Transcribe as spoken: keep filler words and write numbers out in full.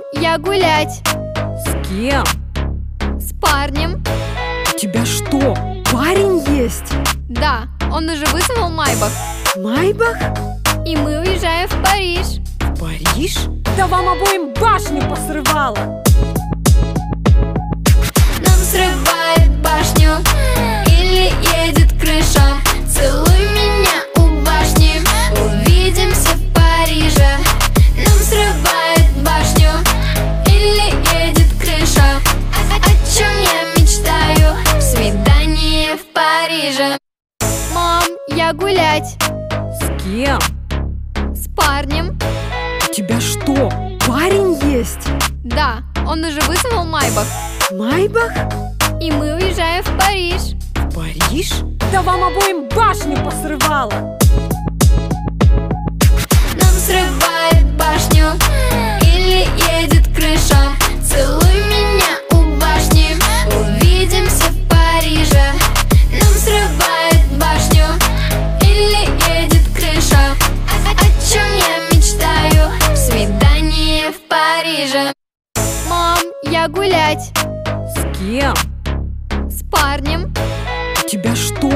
я гулять. С кем? С парнем. У тебя что, парень есть? Да, он уже вызвал Майбах. Майбах? И мы уезжаем в Париж. В Париж? Да вам обоим башню посрывало. Нам срывает башню или едет крыша. Целуй меня у башни, увидимся в Париже. Нам срывает башню или едет крыша. О, о чем я мечтаю? Свидание в Париже. Мам, я гулять. С кем? С парнем. У тебя что, парень есть? Да, он уже вызвал Майбах. Майбах? И мы уезжаем в Париж. В Париж? Да вам обоим башню посрывало. Нам срывает башню или едет крыша. Целуй меня у башни, увидимся в Париже. Нам срывает башню или едет крыша. О, о чем я мечтаю? Свидание в Париже. Мам, я гулять. С кем? С парнем. У тебя что,